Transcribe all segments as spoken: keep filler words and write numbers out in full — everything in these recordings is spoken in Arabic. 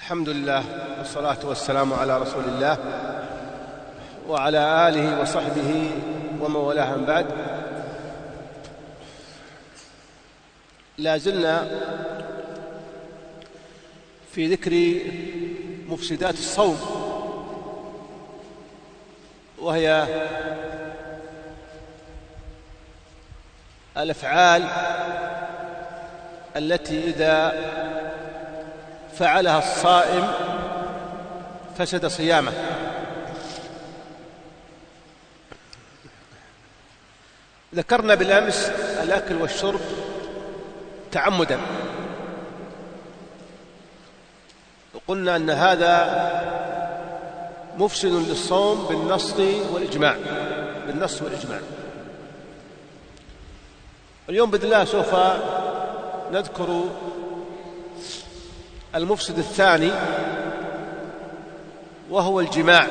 الحمد لله والصلاة والسلام على رسول الله وعلى آله وصحبه ومن والاه. من بعد، لا زلنا في ذكر مفسدات الصوم، وهي الأفعال التي إذا فعلها الصائم فسد صيامه. ذكرنا بالأمس الأكل والشرب تعمدا، وقلنا أن هذا مفسد للصوم بالنص والإجماع بالنص والإجماع. اليوم بإذن الله سوف نذكر المفسد الثاني، وهو الجماع.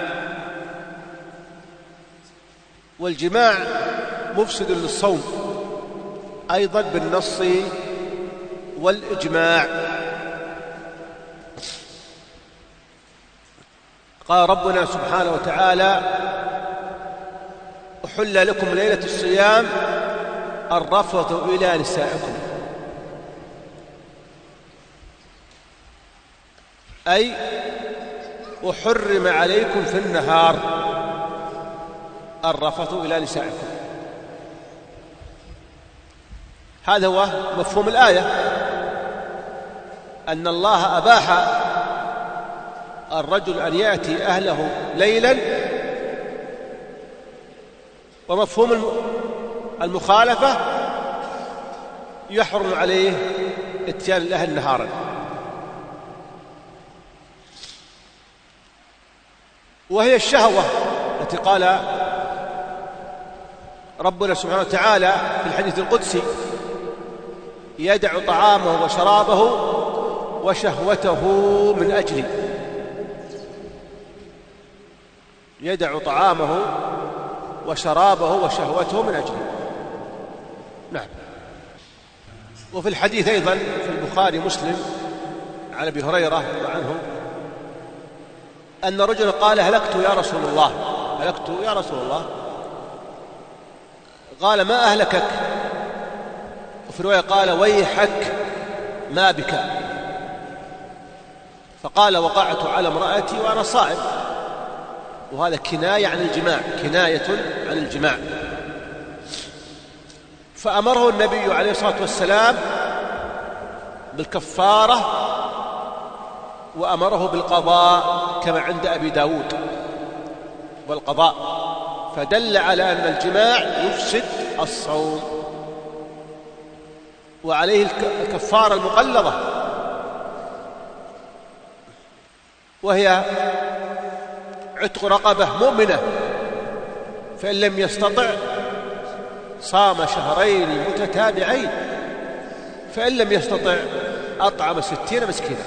والجماع مفسد للصوم أيضا بالنص والإجماع. قال ربنا سبحانه وتعالى: أحل لكم ليلة الصيام الرفث إلى نسائكم، أي أحرم عليكم في النهار الرفث إلى نسائكم. هذا هو مفهوم الآية، أن الله أباح الرجل أن يأتي أهله ليلا، ومفهوم المخالفة يحرم عليه اتيان الأهل نهارا. وهي الشهوة التي قال ربنا سبحانه وتعالى في الحديث القدسي: يدع طعامه وشرابه وشهوته من أجلي. يدع طعامه وشرابه وشهوته من أجلي. نعم. وفي الحديث أيضا في البخاري مسلم عن أبي هريرة عنه أن رجلا قال: هلكت يا رسول الله هلكت يا رسول الله قال: ما أهلكك؟ وفي رواية قال: ويحك ما بك؟ فقال: وقعت على امرأتي وأنا صائم. وهذا كناية عن الجماع كناية عن الجماع. فأمره النبي عليه الصلاة والسلام بالكفارة، وأمره بالقضاء كما عند أبي داود والقضاء، فدل على أن الجماع يفسد الصوم، وعليه الكفارة المقلظة، وهي عتق رقبة مؤمنة، فإن لم يستطع صام شهرين متتابعين، فإن لم يستطع أطعم ستين مسكينا،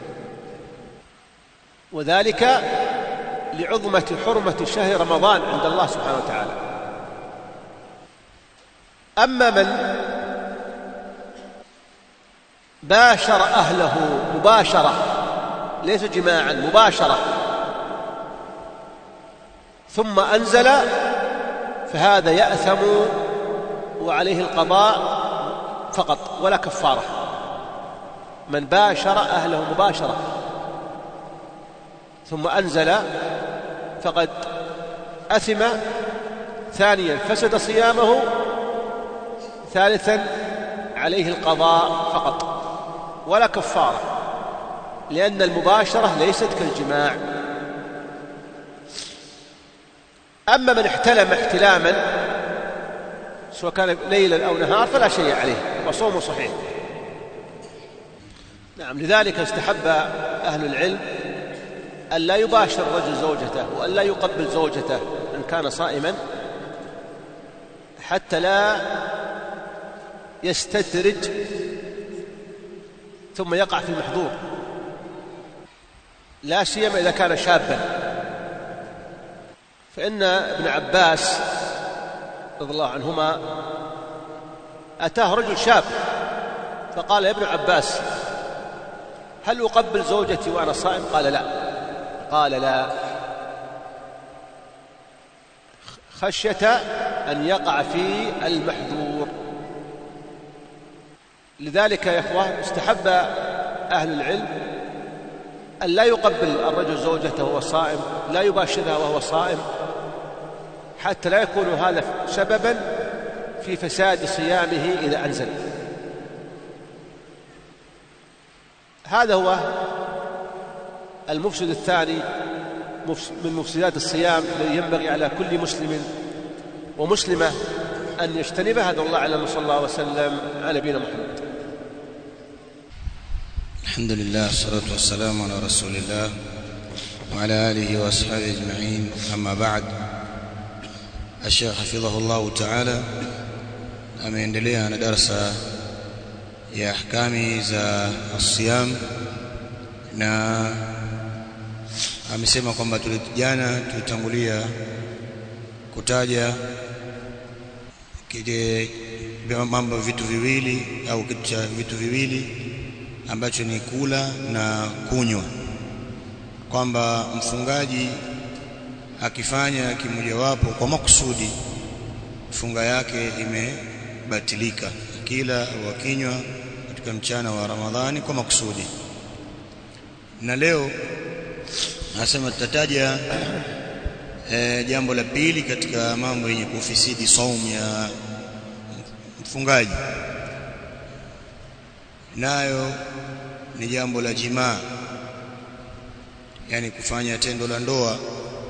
وذلك لعظمة حرمة شهر رمضان عند الله سبحانه وتعالى. أما من باشر أهله مباشرة، ليس جماعا، مباشرة، ثم أنزل، فهذا يأثم وعليه القضاء فقط ولا كفارة. من باشر أهله مباشرة ثم أنزل فقد أثم، ثانيا فسد صيامه، ثالثا عليه القضاء فقط ولا كفارة، لأن المباشرة ليست كالجماع. أما من احتلم احتلاما سواء كان ليلا أو نهار فلا شيء عليه وصومه صحيح. نعم. لذلك استحب أهل العلم أن لا يباشر الرجل زوجته، وأن لا يقبل زوجته إن كان صائما، حتى لا يستدرج ثم يقع في المحظور، لا سيما إذا كان شابا. فإن ابن عباس رضي الله عنهما أتاه رجل شاب فقال: يا ابن عباس، هل أقبل زوجتي وأنا صائم؟ قال لا قال لا خشية أن يقع في المحظور. لذلك يا إخوة استحب أهل العلم أن لا يقبل الرجل زوجته وهو صائم، لا يباشرها وهو صائم، حتى لا يكون هذا سببا في فساد صيامه إذا أنزل. هذا هو المفسد الثاني من مفسدات الصيام الذي ينبغي على كل مسلم ومسلمة أن يجتنبه. هذا الله أعلم، صلى الله وسلم على نبينا محمد. الحمد لله والصلاة والسلام على رسول الله وعلى آله وأصحابه أجمعين. أما بعد، الشيخ حفظه الله تعالى ameendelea na darasa ya ahkami za as-siyam, na amesema kwamba tulijana tulitangulia kutaja kile mambo vitu viwili au kitu cha vitu viwili ambacho ni kula na kunywa, kwamba mfungaji akifanya kimojawapo kwa makusudi funga yake imebatilika, kila au kinywa katika mchana wa Ramadhani kwa makusudi. Na leo nasema tutataja e, jambo la pili katika mambo yenye kufisidi saumu ya mfungaji, nayo ni jambo la jimaa, yani kufanya tendo la ndoa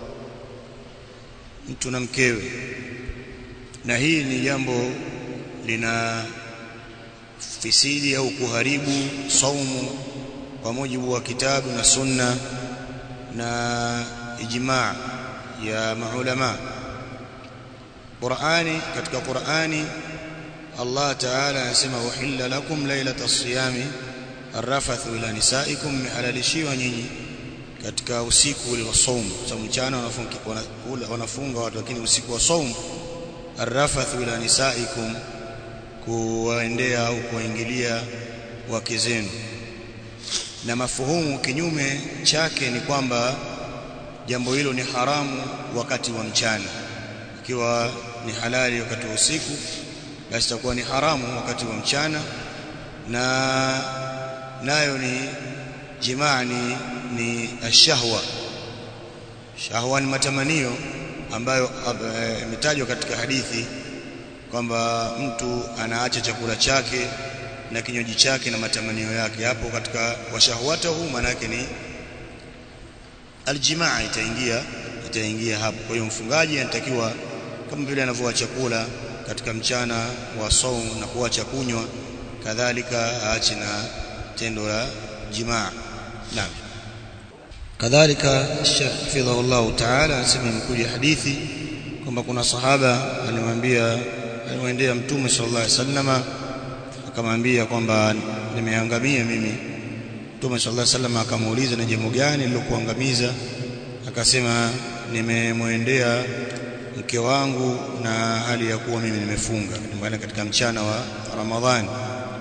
mtu na mkewe. Na hii ni jambo lina fisidi au kuharibu saumu kwa mujibu wa kitabu na sunna na ijmaa ya maulama. Qur'ani, katika Qur'ani Allah Ta'ala anasema uhilla lakum lailatas siyami arrafathu ila nisaikum, mihalalishiwa nyinyi katika usiku ule wa saumu. Sababu mchana wanafunga wanafunga watu, lakini usiku wa saumu arrafathu ila nisaikum, kuwaendea au kuwaingilia wake zenu. Na mafuhumu kinyume chake ni kwamba jambo hilo ni haramu wakati wa mchana. Ikiwa ni halali wakati wa usiku, basi itakuwa ni haramu wakati wa mchana. Na nayo ni jimaa, ni ni ashahwa. Shahwa ni matamanio ambayo imetajwa katika hadithi kwamba mtu anaacha chakula chake na kinywaji chake na matamanio yake. Hapo katika washahwatahu maana yake ni aljimaa, itaingia itaingia hapo. Kwa hiyo mfungaji anatakiwa kama vile anavyoacha chakula katika mchana wa saumu na kuacha kunywa, kadhalika aache na tendo la jimaa. Naam, kadhalika Sheikh Hafidhahu Allah Ta'ala anasema mkuja hadithi kwamba kuna sahaba alimwambia alimwendea Mtume sallallahu alaihi wasallam akamwambia kwamba nimeangamia mimi. Mtume sallallahu alaihi wasallam akamuuliza ni jambo gani lilokuangamiza? Akasema nimemwendea mke wangu na hali ya kuwa mimi nimefunga, maana katika mchana wa Ramadhani.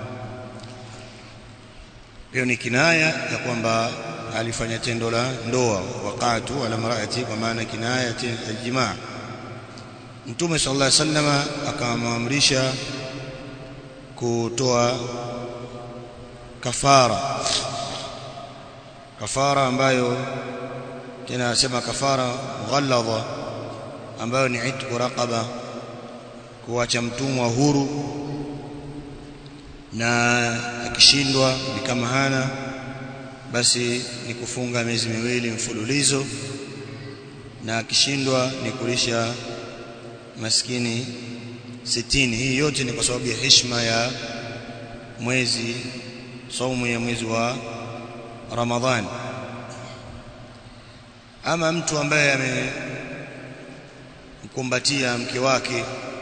Hiyo ni kinaya ya kwamba alifanya tendo la ndoa, waqatu ala mar'ati, kwa maana kinaya ya jimaa. Mtume sallallahu alaihi wasallam akamwamrisha kutoa kafara, kafara ambayo tena anasema kafara mughalladha, ambayo ni itqu raqaba, kuacha mtumwa huru. Na akishindwa ni kama hana, basi ni kufunga miezi miwili mfululizo, na akishindwa ni kulisha maskini sitini. Hii yote ni kwa sababu ya heshima ya mwezi saumu ya mwezi wa Ramadhani. Ama mtu ambaye amemkumbatia mke wake,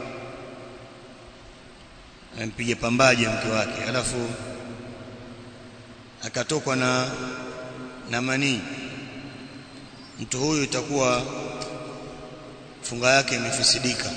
ampige pambaje mke wake, alafu akatokwa na na manii, mtu huyu itakuwa funga yake imefisidika,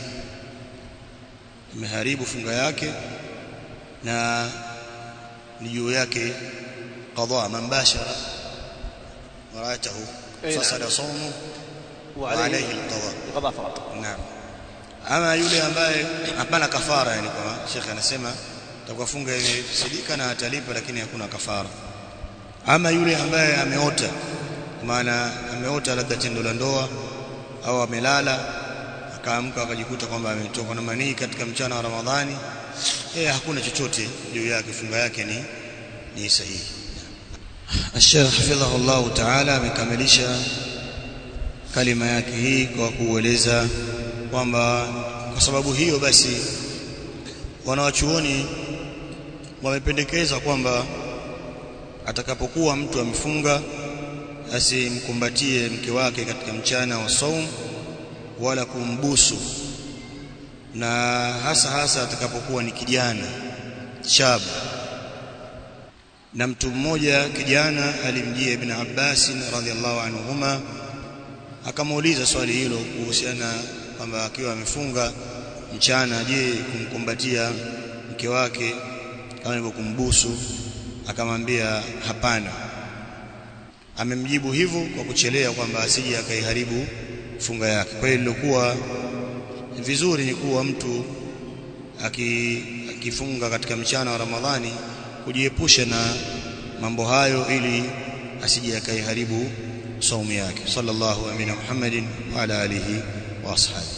imeharibu funga yake, na ni juu yake qada man bashara maratahu fasada sawmu wa alayhi alqada qada faqat. naam. Ama yule ambaye hapana kafara, yani kwa Sheikh anasema atakufunga imesidika na atalipa lakini hakuna kafara. Ama yule ambaye ameota, maana ameota labda tendo la ndoa au amelala akaamka akajikuta kwamba ametoka na manii katika mchana wa Ramadhani, yeye hakuna chochote juu yake, funga yake ni ni sahihi. Sheikh hafidhahullah ta'ala amekamilisha kalima yake hii kwa kueleza kwamba kwa sababu hiyo basi wanawachuoni wamependekeza kwamba atakapokuwa mtu amefunga asimkumbatie mke wake katika mchana wa saum wala kumbusu, na hasa hasa atakapokuwa ni kijana shab. Na mtu mmoja kijana alimjia Ibn Abbas radhiallahu anhuma akamuuliza swali hilo kuhusiana kwamba akiwa amefunga mchana, je, kumkumbatia mke wake kama hivyo kumbusu? Akamwambia hapana. Amemjibu hivyo kwa kuchelea kwamba asije akaiharibu funga yake. Kwa hiyo ilikuwa vizuri ni kuwa mtu akifunga katika mchana wa Ramadhani kujiepusha na mambo hayo ili asije akaiharibu saumu yake. Sallallahu alaihi Muhammadin wa ala alihi wa ashabihi.